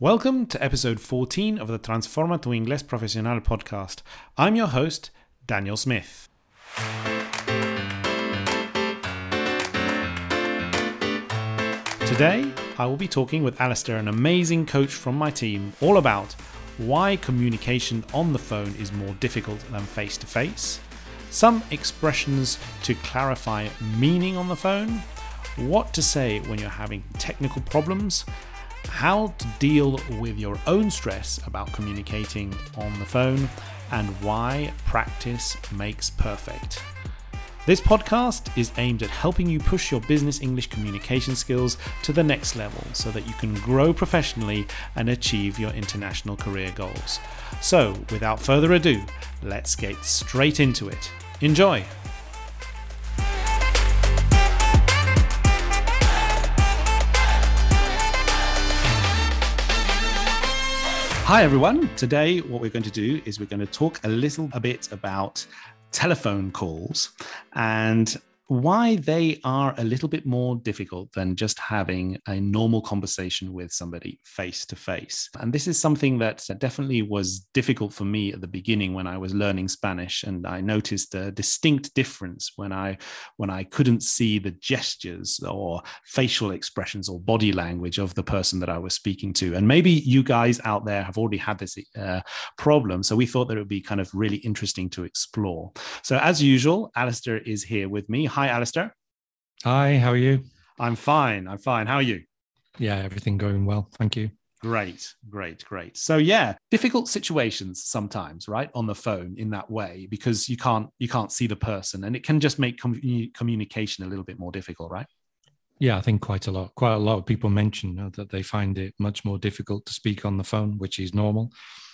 Welcome to episode 14 of the Transforma tu Inglés Profesional podcast. I'm your host, Daniel Smith. Today, I will be talking with Alistair, an amazing coach from my team, all about why communication on the phone is more difficult than face-to-face, some expressions to clarify meaning on the phone, what to say when you're having technical problems, how to deal with your own stress about communicating on the phone, and why practice makes perfect. This podcast is aimed at helping you push your business English communication skills to the next level so that you can grow professionally and achieve your international career goals. So, without further ado, let's get straight into it. Enjoy! Hi everyone. Today what we're going to do is we're going to talk a little bit about telephone calls and why they are a little bit more difficult than just having a normal conversation with somebody face to face. And this is something that definitely was difficult for me at the beginning when I was learning Spanish, and I noticed a distinct difference when I couldn't see the gestures or facial expressions or body language of the person that I was speaking to. And maybe you guys out there have already had this problem, so we thought that it would be kind of really interesting to explore. So as usual, Alistair is here with me. Hi, Alistair. Hi, how are you? I'm fine. How are you? Yeah, everything going well. Thank you. Great. So yeah, difficult situations sometimes, right? On the phone in that way, because you can't see the person, and it can just make communication a little bit more difficult, right? Yeah, I think quite a lot of people mention that they find it much more difficult to speak on the phone, which is normal.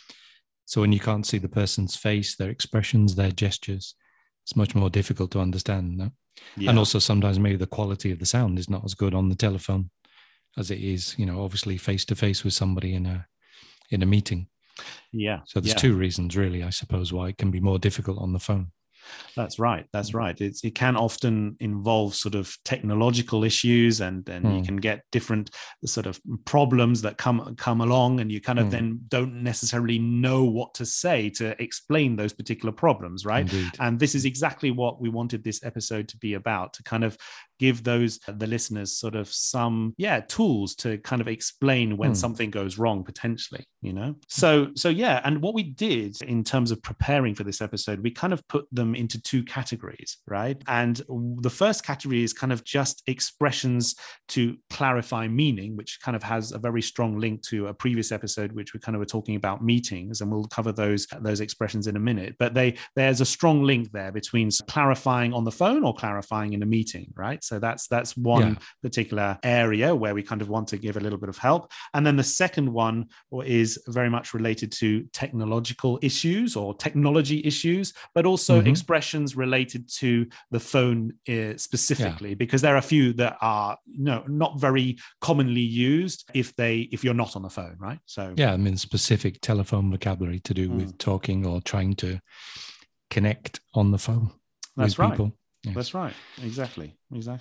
So when you can't see the person's face, their expressions, their gestures, it's much more difficult to understand, no? Yeah. And also sometimes maybe the quality of the sound is not as good on the telephone as it is, obviously face to face with somebody in a meeting. Yeah. So there's two reasons really, I suppose, why it can be more difficult on the phone. That's right. It can often involve sort of technological issues, and you can get different sort of problems that come along, and you kind of then don't necessarily know what to say to explain those particular problems, right? Indeed. And this is exactly what we wanted this episode to be about, to kind of give the listeners sort of some tools to kind of explain when something goes wrong potentially, So yeah, and what we did in terms of preparing for this episode, we kind of put them into two categories, right? And the first category is kind of just expressions to clarify meaning, which kind of has a very strong link to a previous episode, which we kind of were talking about meetings, and we'll cover those expressions in a minute. But there's a strong link there between clarifying on the phone or clarifying in a meeting, right? So that's one particular area where we kind of want to give a little bit of help. And then the second one is very much related to technological issues or technology issues, but also expressions related to the phone specifically, because there are a few that are not very commonly used if you're not on the phone, right? So yeah, I mean specific telephone vocabulary to do with talking or trying to connect on the phone. That's right. People. Yes. That's right. Exactly.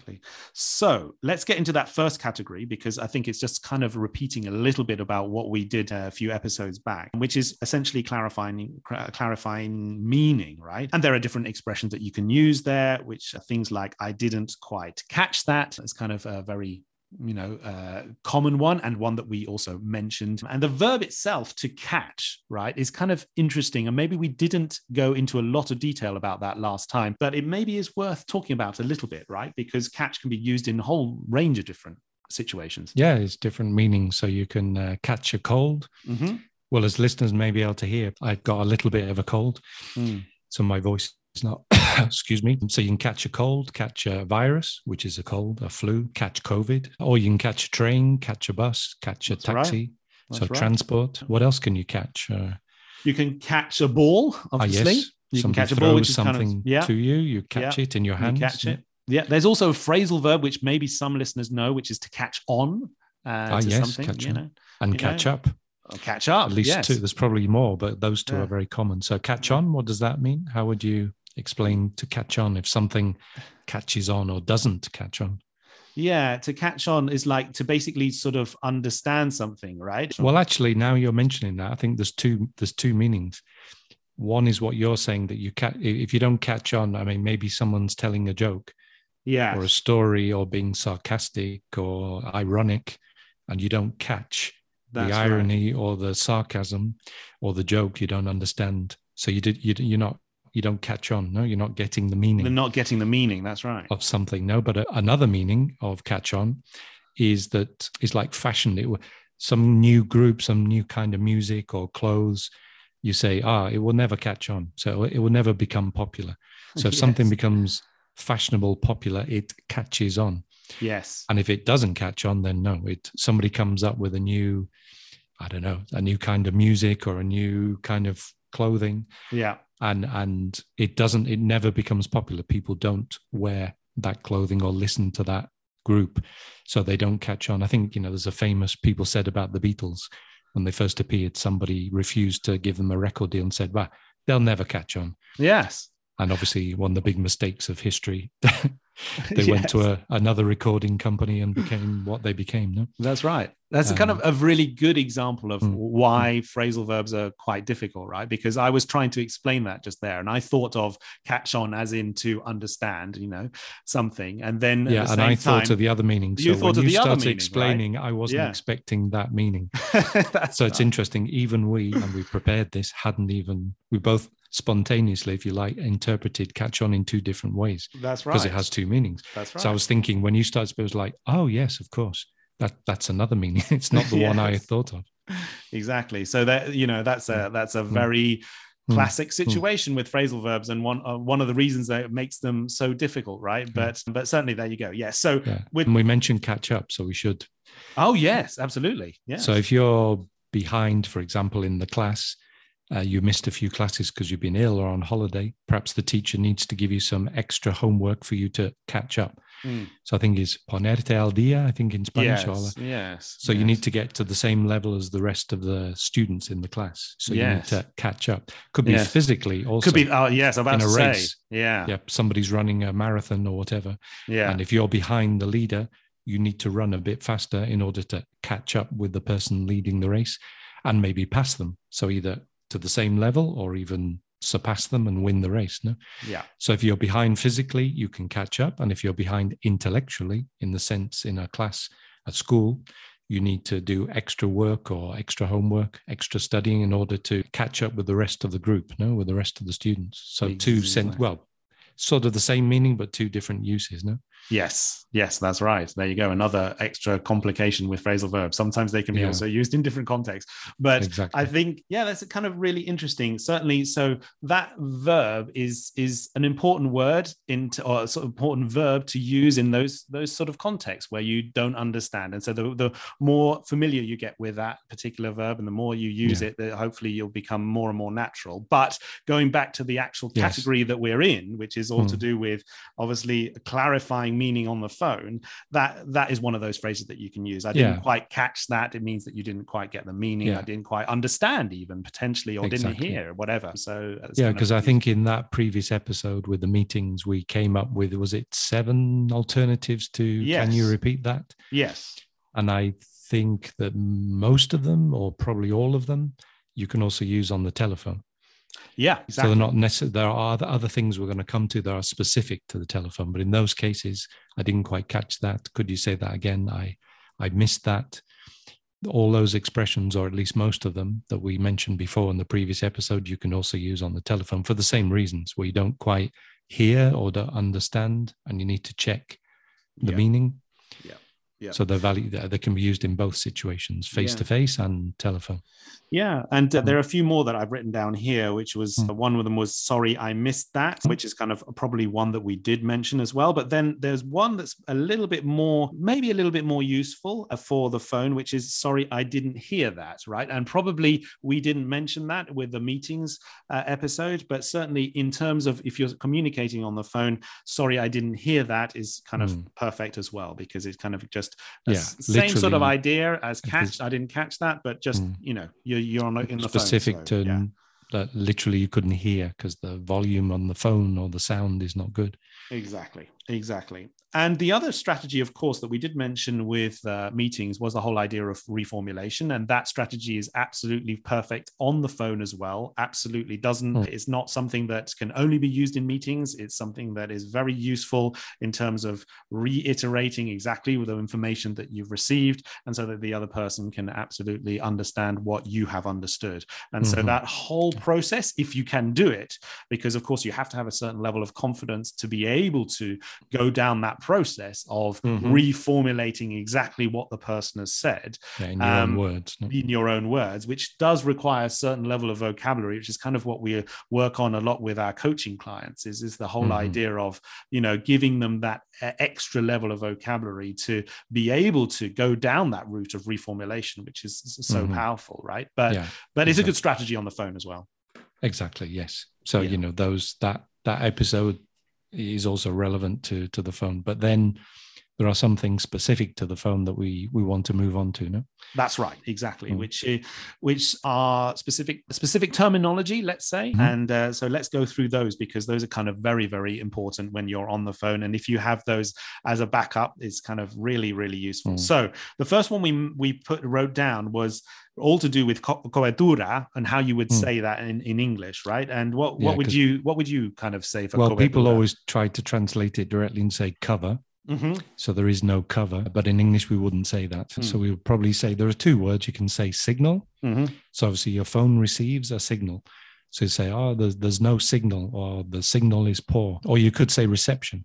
So let's get into that first category, because I think it's just kind of repeating a little bit about what we did a few episodes back, which is essentially clarifying meaning, right? And there are different expressions that you can use there, which are things like "I didn't quite catch that." It's kind of a very common one, and one that we also mentioned. And the verb itself, to catch, right, is kind of interesting. And maybe we didn't go into a lot of detail about that last time, but it maybe is worth talking about a little bit, right? Because catch can be used in a whole range of different situations. Yeah, it's different meanings. So you can catch a cold. Mm-hmm. Well, as listeners may be able to hear, I've got a little bit of a cold. So my voice is not, excuse me. So you can catch a cold, catch a virus, which is a cold, a flu, catch COVID, or you can catch a train, catch a bus, catch a taxi. Right. So transport. What else can you catch? You can catch a ball, obviously. Yes. You Somebody can catch a ball, which is something kind of, to you. You catch it in your hands. You catch it. Yeah. There's also a phrasal verb, which maybe some listeners know, which is to catch on to something. Catch on. And catch up. Catch up. At least two. There's probably more, but those two are very common. So catch on, what does that mean? How would you explain to catch on if something catches on or doesn't catch on? Yeah, to catch on is like to basically sort of understand something, right? Well, actually, now you're mentioning that, I think there's two meanings. One is what you're saying, that if you don't catch on, I mean, maybe someone's telling a joke or a story or being sarcastic or ironic, and you don't catch the irony or the sarcasm or the joke, you don't understand. So you don't catch on. No, you're not getting the meaning. They're not getting the meaning. That's right. Of something. No, but another meaning of catch on is that it's like fashion. Some new group, some new kind of music or clothes. You say, it will never catch on. So it will never become popular. So if something becomes fashionable, popular, it catches on. Yes. And if it doesn't catch on, then no, somebody comes up with a new kind of music or a new kind of clothing. Yeah. And it never becomes popular. People don't wear that clothing or listen to that group. So they don't catch on. I think, there's a famous, people said about the Beatles when they first appeared, somebody refused to give them a record deal and said, well, they'll never catch on. Yes. And obviously one of the big mistakes of history, they went to another recording company and became what they became. No? That's right. That's a kind of a really good example of why phrasal verbs are quite difficult, right? Because I was trying to explain that just there, and I thought of catch on as in to understand, something, and then and I thought of the other meaning. So when you started explaining, right? I wasn't expecting that meaning. So it's interesting. Even we prepared this, we both spontaneously, if you like, interpreted catch on in two different ways. That's right. Because it has two meanings. That's right. So I was thinking when you started, it was like, oh yes, of course. That's another meaning. It's not the one I had thought of. Exactly. So that that's a very classic situation with phrasal verbs, and one of the reasons that it makes them so difficult, right? But certainly there you go. Yes. So and we mentioned catch up, so we should. Oh yes, absolutely. Yeah. So if you're behind, for example, in the class, you missed a few classes because you've been ill or on holiday, perhaps the teacher needs to give you some extra homework for you to catch up. So I think it's ponerte al día, I think in Spanish. Yes. So you need to get to the same level as the rest of the students in the class. So you need to catch up. Could be physically also. Could be, about to say. Race. Yeah. Somebody's running a marathon or whatever. Yeah. And if you're behind the leader, you need to run a bit faster in order to catch up with the person leading the race and maybe pass them. So either to the same level or even surpass them and win the race. No? Yeah. So if you're behind physically, you can catch up. And if you're behind intellectually, in the sense in a class at school, you need to do extra work or extra homework, extra studying in order to catch up with the rest of the group, with the rest of the students. So sort of the same meaning, but two different uses, no? Yes, that's right. There you go. Another extra complication with phrasal verbs. Sometimes they can be also used in different contexts. But exactly. I think, that's kind of really interesting. Certainly. So that verb is an important word or sort of important verb to use in those sort of contexts where you don't understand. And so the more familiar you get with that particular verb and the more you use it, hopefully you'll become more and more natural. But going back to the actual category that we're in, which is all to do with obviously clarifying meaning on the phone, that is one of those phrases that you can use. I didn't quite catch that. It means that you didn't quite get the meaning. I didn't quite understand even potentially, or didn't hear, whatever. So because I think in that previous episode with the meetings, we came up with, was it 7 alternatives to, can you repeat that? Yes. And I think that most of them, or probably all of them, you can also use on the telephone. Yeah, exactly. So they're not necessarily, there are other things we're going to come to that are specific to the telephone, but in those cases, I didn't quite catch that. Could you say that again? I missed that. All those expressions, or at least most of them that we mentioned before in the previous episode, you can also use on the telephone for the same reasons, where you don't quite hear or don't understand and you need to check the meaning. Yeah. So they can be used in both situations, face-to-face and telephone. Yeah. And there are a few more that I've written down here, which was one of them was, sorry, I missed that, which is kind of probably one that we did mention as well. But then there's one that's maybe a little bit more useful for the phone, which is, sorry, I didn't hear that, right? And probably we didn't mention that with the meetings episode, but certainly in terms of if you're communicating on the phone, sorry, I didn't hear that is kind of perfect as well, because it's kind of just same sort of idea as catch. I didn't catch that, but just, you're on in the specific phone, to that literally you couldn't hear because the volume on the phone or the sound is not good. Exactly. And the other strategy, of course, that we did mention with meetings was the whole idea of reformulation. And that strategy is absolutely perfect on the phone as well. Absolutely doesn't. It's not something that can only be used in meetings. It's something that is very useful in terms of reiterating exactly the information that you've received, and so that the other person can absolutely understand what you have understood. And so that whole process, if you can do it, because of course you have to have a certain level of confidence to be able to go down that process of reformulating exactly what the person has said in your own words. No? In your own words, which does require a certain level of vocabulary, which is kind of what we work on a lot with our coaching clients, is the whole idea of, giving them that extra level of vocabulary to be able to go down that route of reformulation, which is so powerful, right? But it's a good strategy on the phone as well. Exactly, yes. So, that episode is also relevant to the phone, but then there are some things specific to the phone that we want to move on to, no? That's right, exactly. Which are specific terminology, let's say, and so let's go through those, because those are kind of very, very important when you're on the phone, and if you have those as a backup, it's kind of really, really useful. So the first one we wrote down was all to do with cobertura and how you would say that in English, right? And what would you kind of say for cobertura? People always try to translate it directly and say cover. So there is no cover, but in English we wouldn't say that. So we would probably say there are two words. You can say signal. So obviously your phone receives a signal. So you say, there's no signal, or the signal is poor. Or you could say reception.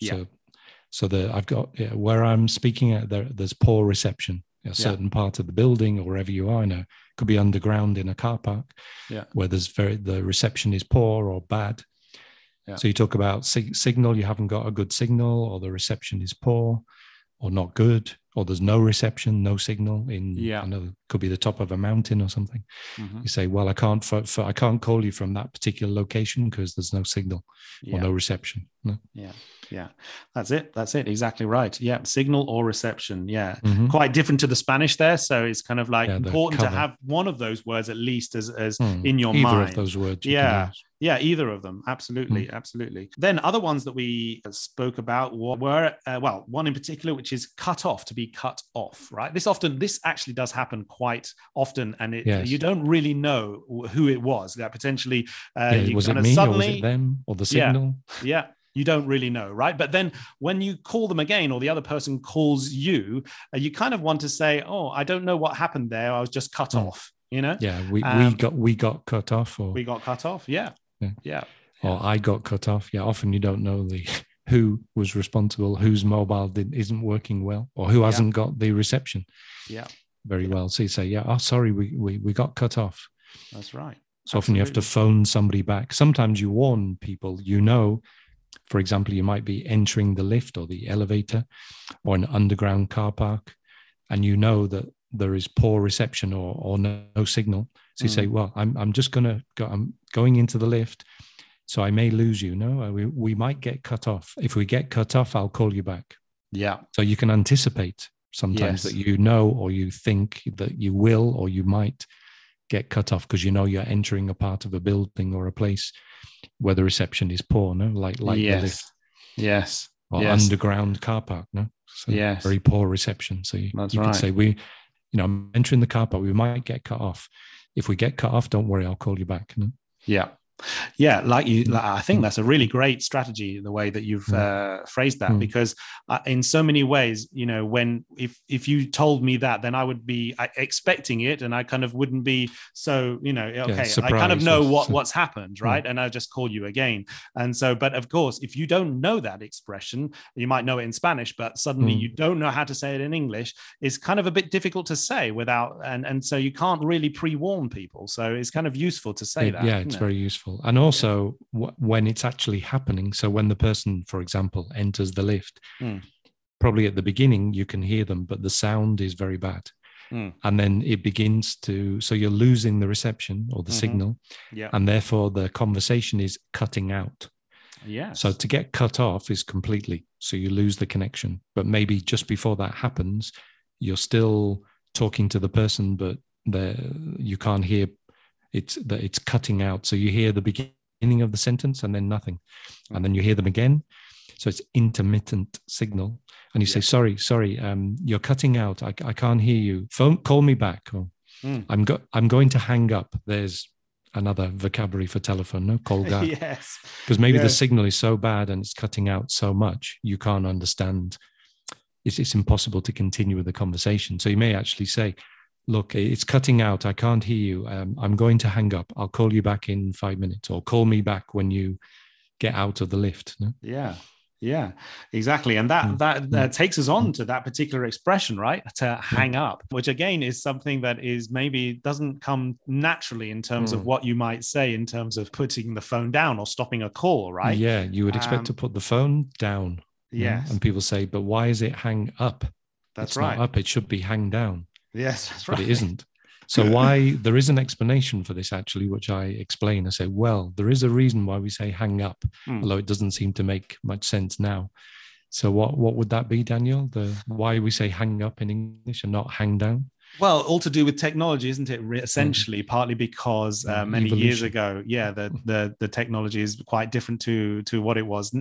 So I've got where I'm speaking at, there's poor reception. A certain part of the building, or wherever you are, could be underground in a car park, where the reception is poor or bad. So you talk about signal, you haven't got a good signal, or the reception is poor or not good, or there's no reception, no signal I know it could be the top of a mountain or something. You say, well, I can't call you from that particular location because there's no signal or no reception. No? Yeah, that's it. Exactly right. Yeah, signal or reception. Yeah, quite different to the Spanish there. So it's kind of like important to have one of those words at least as in your mind. Either of those words. Yeah, either of them. Absolutely. Then other ones that we spoke about were, one in particular, which is cut off, to be cut off, right? This actually does happen quite often, and you don't really know who it was. That potentially was it me suddenly, or was it them, or the signal? Yeah. You don't really know, right? But then when you call them again, or the other person calls you, you kind of want to say, "Oh, I don't know what happened there. I was just cut off." Yeah, we got cut off, or we got cut off. Yeah. Or I got cut off. Yeah, often you don't know who was responsible, whose mobile isn't working well, or who hasn't got the reception. Very well. So you say, sorry, we got cut off. That's right. So often you have to phone somebody back. Sometimes you warn people, for example, you might be entering the lift or the elevator or an underground car park, and you know that there is poor reception or no signal. So you say, well, I'm just I'm going into the lift, so I may lose you. No, we might get cut off. If we get cut off, I'll call you back. Yeah. So you can anticipate sometimes that or you think that you will or you might get cut off because you're entering a part of a building or a place where the reception is poor, no? Like the lift. Yes. Or underground car park, no? So very poor reception. So you can say, I'm entering the car park, we might get cut off. If we get cut off, don't worry, I'll call you back. No? Yeah. I think that's a really great strategy, the way that you've phrased that, because in so many ways, if you told me that, then I would be expecting it, and I kind of wouldn't be so, I kind of know what's happened, right? And I'll just call you again. And so, but of course, if you don't know that expression, you might know it in Spanish, but suddenly you don't know how to say it in English, it's kind of a bit difficult to say without, and so you can't really pre-warn people. So it's kind of useful to say that. Yeah, it's very useful. And also when it's actually happening, so when the person, for example, enters the lift, probably at the beginning you can hear them, but the sound is very bad. And then it begins so you're losing the reception or the signal, and therefore the conversation is cutting out. So to get cut off is completely, so you lose the connection. But maybe just before that happens, you're still talking to the person, but you can't hear. It's cutting out. So you hear the beginning of the sentence and then nothing. And then you hear them again. So it's intermittent signal. And you say, sorry, you're cutting out. I can't hear you. Call me back. Or I'm going to hang up. There's another vocabulary for telephone, no? Call back. Yes. Because maybe the signal is so bad and it's cutting out so much, you can't understand. It's impossible to continue with the conversation. So you may actually say, look, it's cutting out. I can't hear you. I'm going to hang up. I'll call you back in 5 minutes, or call me back when you get out of the lift. No? Yeah, exactly. And that takes us on to that particular expression, right? To hang up, which again is something that is maybe doesn't come naturally in terms of what you might say in terms of putting the phone down or stopping a call, right? Yeah, you would expect to put the phone down. Yes. And people say, but why is it hang up? It's not up. It should be hang down. Yes, that's right. But it isn't. So there is an explanation for this, actually, which I explain. I say, well, there is a reason why we say hang up, although it doesn't seem to make much sense now. So what would that be, Daniel? Why we say hang up in English and not hang down? Well, all to do with technology, isn't it? Essentially, partly because many years ago, the technology is quite different to what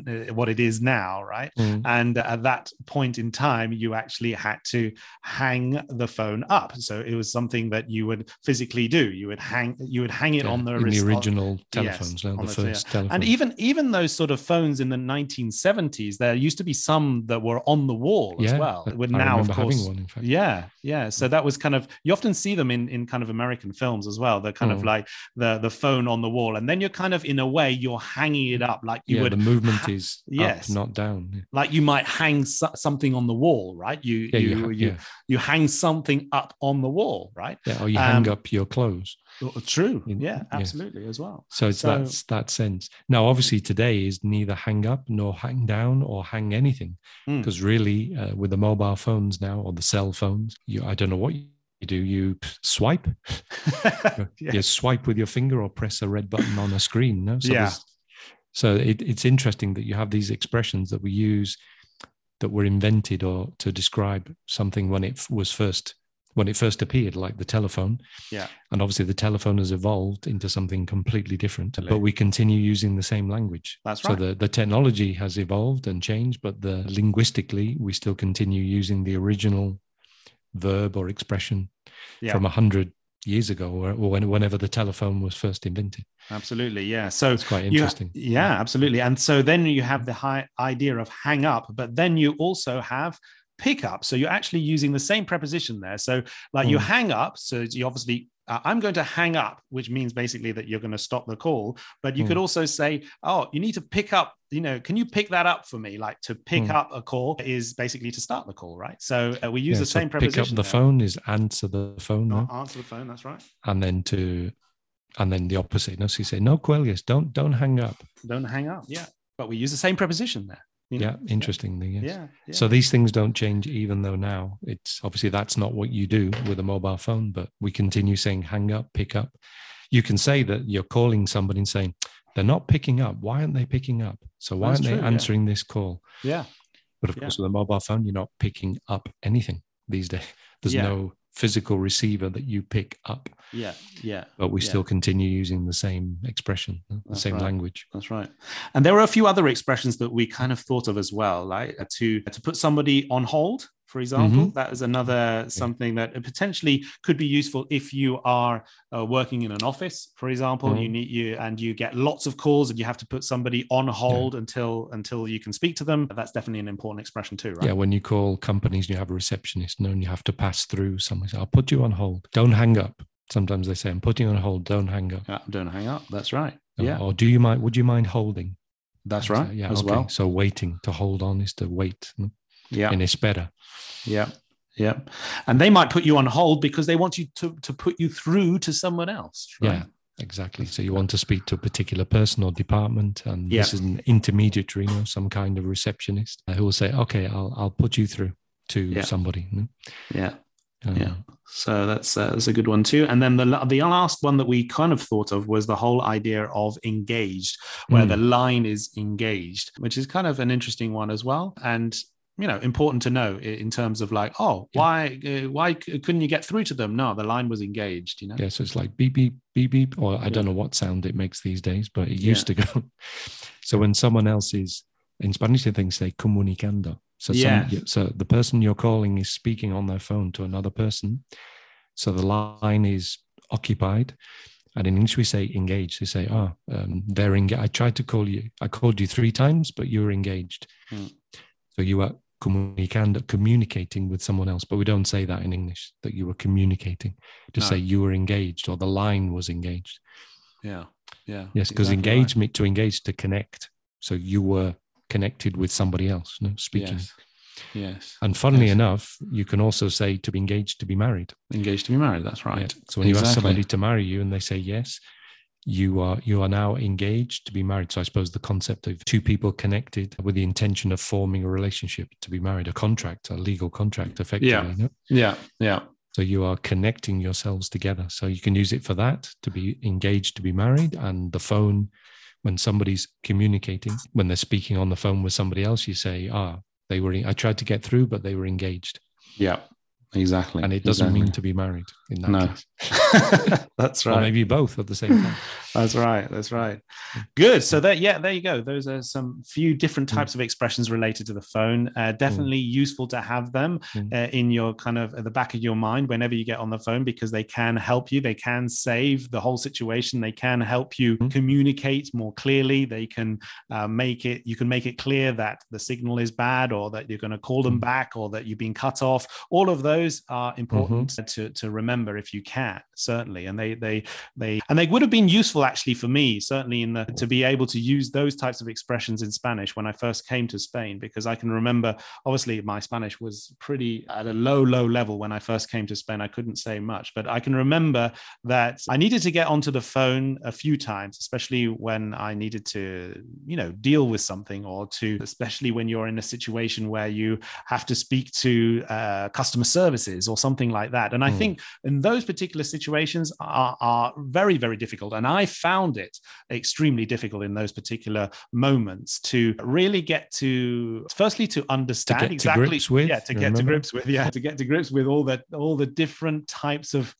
it is now, right? And at that point in time, you actually had to hang the phone up. So it was something that you would physically do. You would hang it on the original telephones, the first telephones. And even those sort of phones in the 1970s, there used to be some that were on the wall as well. With now, of course, having one, in fact. Yeah. So that was kind of, you often see them in kind of American films as well. They're kind of like the phone on the wall, and then you're kind of, in a way, you're hanging it up like you would. The movement is up, not down. Like you might hang something on the wall, right? You hang something up on the wall, right? Yeah, or you hang up your clothes. True. Yeah, absolutely, as well. So that's that sense. Now, obviously, today is neither hang up nor hang down or hang anything, because really, with the mobile phones now, or the cell phones, I don't know what you do. You swipe. You swipe with your finger or press a red button on a screen. No? So it's interesting that you have these expressions that we use that were invented or to describe something when it first appeared, like the telephone. Yeah. And obviously the telephone has evolved into something completely different, but we continue using the same language. That's right. So the technology has evolved and changed, but linguistically, we still continue using the original verb or expression from 100 years ago, or whenever the telephone was first invented. Absolutely, yeah. So it's quite interesting. Absolutely. And so then you have the high idea of hang up, but then you also have pick up. So you're actually using the same preposition there. So like you hang up, so you obviously I'm going to hang up, which means basically that you're going to stop the call. But you could also say, oh, you need to pick up, can you pick that up for me? Like to pick up a call is basically to start the call, right? So we use the same preposition. Pick up the phone is answer the phone. No? Answer the phone, that's right. And then the opposite. No, so you say, no, Quellius, don't hang up. Don't hang up, yeah. But we use the same preposition there. Interestingly, yes. Yeah. So these things don't change, even though now it's obviously that's not what you do with a mobile phone, but we continue saying hang up, pick up. You can say that you're calling somebody and saying they're not picking up. Why aren't they picking up? So why aren't they answering this call? Yeah. But of course, with a mobile phone, you're not picking up anything these days. There's no physical receiver that you pick up. Yeah. But we still continue using the same expression, the same language. That's right. And there were a few other expressions that we kind of thought of as well, like to put somebody on hold, for example. That is another something that potentially could be useful if you are working in an office, for example. You get lots of calls and you have to put somebody on hold until you can speak to them. That's definitely an important expression too, right? Yeah, when you call companies and you have a receptionist, and you have to pass through someone. Say, I'll put you on hold. Don't hang up. Sometimes they say, I'm putting on hold. Don't hang up. Yeah, don't hang up. That's right. Or do you mind? Would you mind holding? That's right. As well. So waiting, to hold on is to wait. Yeah. And espera. Yeah. And they might put you on hold because they want you to put you through to someone else. Right? Yeah, exactly. So you want to speak to a particular person or department, and this is an intermediary, some kind of receptionist who will say, okay, I'll put you through to somebody. Yeah. So that's a good one too. And then the last one that we kind of thought of was the whole idea of engaged, where the line is engaged, which is kind of an interesting one as well. And important to know in terms of like, why couldn't you get through to them? No, the line was engaged. Yeah, so it's like beep beep beep beep, or I don't know what sound it makes these days, but it used to go. So when someone else is In Spanish, they say comunicando. So, so the person you're calling is speaking on their phone to another person. So the line is occupied. And in English, we say engaged. They say, they're engaged. I tried to call you. I called you 3 times, but you were engaged. So you are comunicando, communicating with someone else. But we don't say that in English, that you were communicating. To say you were engaged or the line was engaged. Yeah. Yes, because engagement, to engage, to connect. So you were connected with somebody else, speaking. Yes. And funnily enough, you can also say to be engaged, to be married. Engaged to be married. That's right. Yeah. So when you ask somebody to marry you and they say yes, you are now engaged to be married. So I suppose the concept of 2 people connected with the intention of forming a relationship to be married, a contract, a legal contract, effectively. Yeah. So you are connecting yourselves together. So you can use it for that, to be engaged, to be married. And the phone, when somebody's communicating, when they're speaking on the phone with somebody else, you say, I tried to get through, but they were engaged. Yeah, exactly. And it doesn't mean to be married in that case. That's right. Or maybe both at the same time. That's right. Good. So there you go. Those are some few different types of expressions related to the phone. Definitely useful to have them in your kind of at the back of your mind whenever you get on the phone, because they can help you. They can save the whole situation. They can help you communicate more clearly. They can you can make it clear that the signal is bad, or that you're going to call them back, or that you've been cut off. All of those are important to remember if you can, certainly. And they would have been useful actually for me, certainly to be able to use those types of expressions in Spanish when I first came to Spain, because I can remember, obviously my Spanish was pretty at a low level when I first came to Spain. I couldn't say much, but I can remember that I needed to get onto the phone a few times, especially when I needed to, deal with something, or especially when you're in a situation where you have to speak to customer services or something like that. And I think in those particular situations are very, very difficult. And I found it extremely difficult in those particular moments to really get to, firstly, to understand exactly, to get to grips with all the different types of,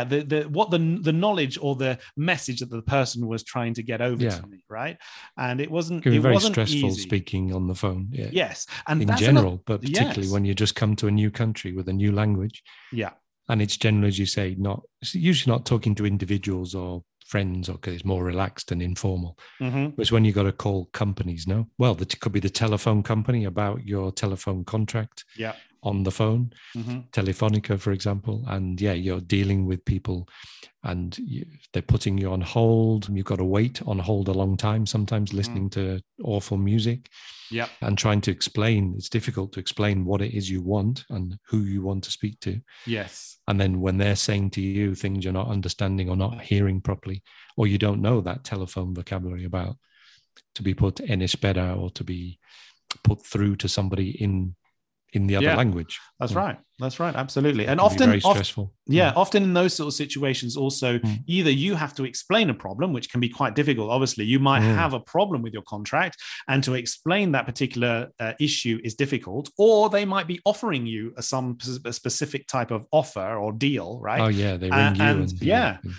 the knowledge or the message that the person was trying to get over to me, right? And it wasn't very wasn't stressful easy. Speaking on the phone. Yeah. Yes, and in general, but particularly when you just come to a new country with a new language. Yeah. And it's generally, as you say, it's usually not talking to individuals or friends, or because it's more relaxed and informal. Whereas when you got to call companies, it could be the telephone company about your telephone contract on the phone, Telefonica, for example. And you're dealing with people and they're putting you on hold. You've got to wait on hold a long time, sometimes listening to awful music. Yeah. And trying to explain, it's difficult to explain what it is you want and who you want to speak to. Yes. And then when they're saying to you things you're not understanding or not hearing properly, or you don't know that telephone vocabulary about, to be put en espera, or to be put through to somebody in the other language. That's right. Absolutely. And often very stressful. Often in those sort of situations also, either you have to explain a problem, which can be quite difficult. Obviously, you might have a problem with your contract, and to explain that particular issue is difficult, or they might be offering you a specific type of offer or deal, right? Oh yeah, they ring you.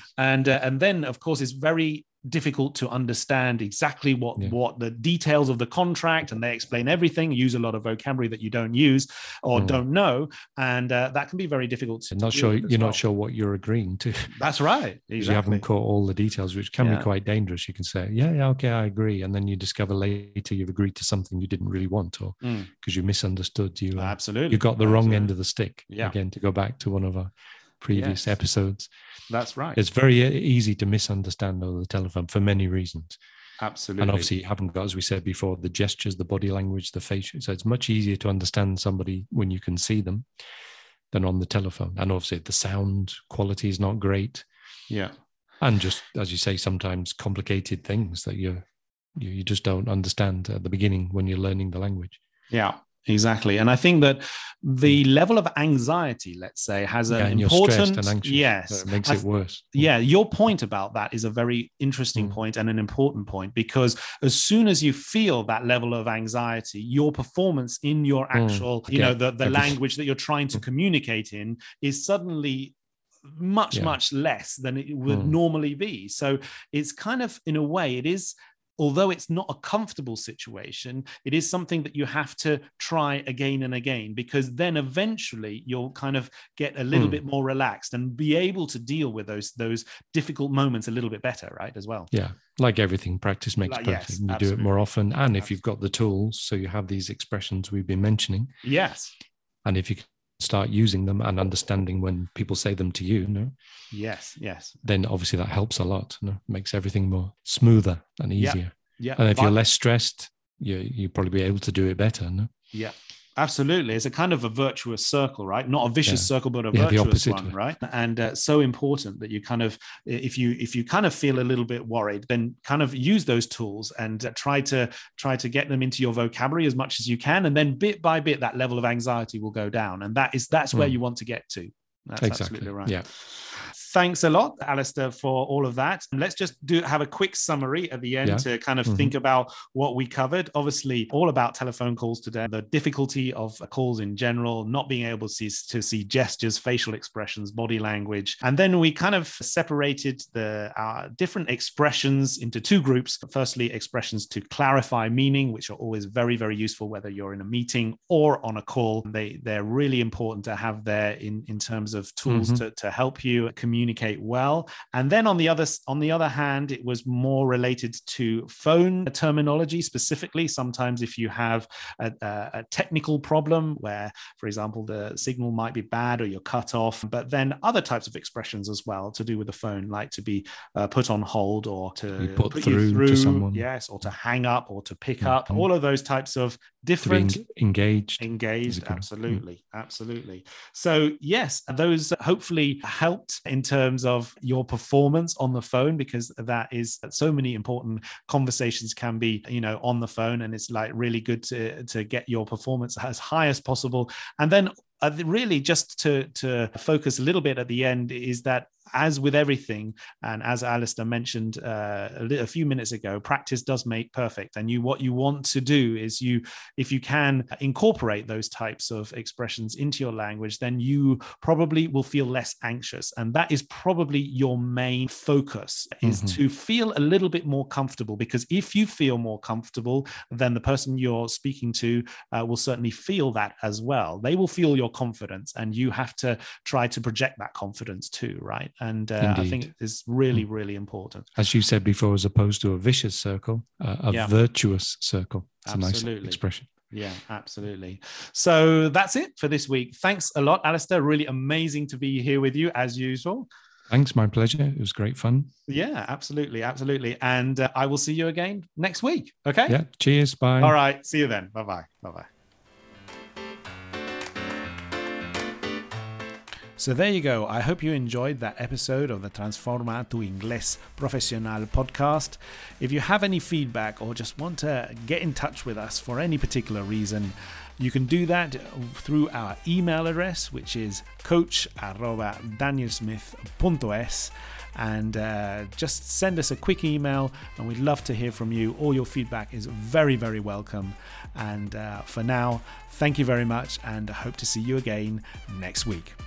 And then of course it's very difficult to understand exactly what the details of the contract, and they explain everything, use a lot of vocabulary that you don't use or don't know, and that can be very difficult to you're not sure what you're agreeing to. That's right. Exactly. You haven't caught all the details, which can be quite dangerous. You can say okay, I agree, and then you discover later you've agreed to something you didn't really want, or because you misunderstood, you got the wrong end of the stick. Again, to go back to one of our previous episodes. That's right. It's very easy to misunderstand over the telephone for many reasons. Absolutely. And obviously you haven't got, as we said before, the gestures, the body language, the facial. So it's much easier to understand somebody when you can see them than on the telephone. And obviously the sound quality is not great. Yeah. And just, as you say, sometimes complicated things that you just don't understand at the beginning when you're learning the language. Yeah. Exactly. And I think that the level of anxiety, let's say, has an important... And anxious, yes. So it makes it worse. Yeah. Your point about that is a very interesting point and an important point, because as soon as you feel that level of anxiety, your performance in your actual, the language that you're trying to communicate in is suddenly much less than it would normally be. So it's kind of, in a way, it is although it's not a comfortable situation, it is something that you have to try again and again, because then eventually you'll kind of get a little bit more relaxed and be able to deal with those difficult moments a little bit better, right, as well. Yeah, like everything, practice makes perfect. Yes, you absolutely. do it more often, and if you've got the tools, so you have these expressions we've been mentioning. Yes. And if you can start using them and understanding when people say them to you, no? Yes. Then obviously that helps a lot. No? Makes everything more smoother and easier. Yeah. And if you're less stressed, you'll probably be able to do it better. No? Yeah. Absolutely. It's a kind of a virtuous circle, right? Not a vicious circle, but a virtuous one, right? And so important that you kind of, if you kind of feel a little bit worried, then kind of use those tools and try to get them into your vocabulary as much as you can. And then bit by bit, that level of anxiety will go down. And that's where you want to get to. That's exactly. Absolutely right. Yeah. Thanks a lot, Alistair, for all of that. And let's just have a quick summary at the end to kind of think about what we covered. Obviously, all about telephone calls today, the difficulty of calls in general, not being able to see gestures, facial expressions, body language. And then we kind of separated the different expressions into two groups. Firstly, expressions to clarify meaning, which are always very, very useful, whether you're in a meeting or on a call. They're really important to have there in terms of tools to help you communicate well. And then on the other hand, it was more related to phone terminology specifically. Sometimes if you have a technical problem where, for example, the signal might be bad or you're cut off, but then other types of expressions as well to do with the phone, like to be put on hold or to put you through to someone. Yes, or to hang up or to pick up. All of those types of different engaged. Absolutely. So yes, those hopefully helped in terms of your performance on the phone, because that is so many important conversations can be, on the phone, and it's like really good to get your performance as high as possible. And then really just to focus a little bit at the end is that, as with everything, and as Alistair mentioned a few minutes ago, practice does make perfect. And what you want to do is if you can incorporate those types of expressions into your language, then you probably will feel less anxious. And that is probably your main focus, is to feel a little bit more comfortable, because if you feel more comfortable, then the person you're speaking to will certainly feel that as well. They will feel your confidence, and you have to try to project that confidence too, right? And I think it's really, really important. As you said before, as opposed to a vicious circle, a virtuous circle. It's Absolutely. a nice expression. Yeah, absolutely. So that's it for this week. Thanks a lot, Alistair. Really amazing to be here with you as usual. Thanks, my pleasure. It was great fun. Yeah, absolutely. And I will see you again next week. Okay? Yeah. Cheers. Bye. All right. See you then. Bye-bye. Bye-bye. So there you go. I hope you enjoyed that episode of the Transforma tu Inglés Profesional podcast. If you have any feedback or just want to get in touch with us for any particular reason, you can do that through our email address, which is coach@danielsmith.es. And just send us a quick email, and we'd love to hear from you. All your feedback is very, very welcome. And for now, thank you very much, and I hope to see you again next week.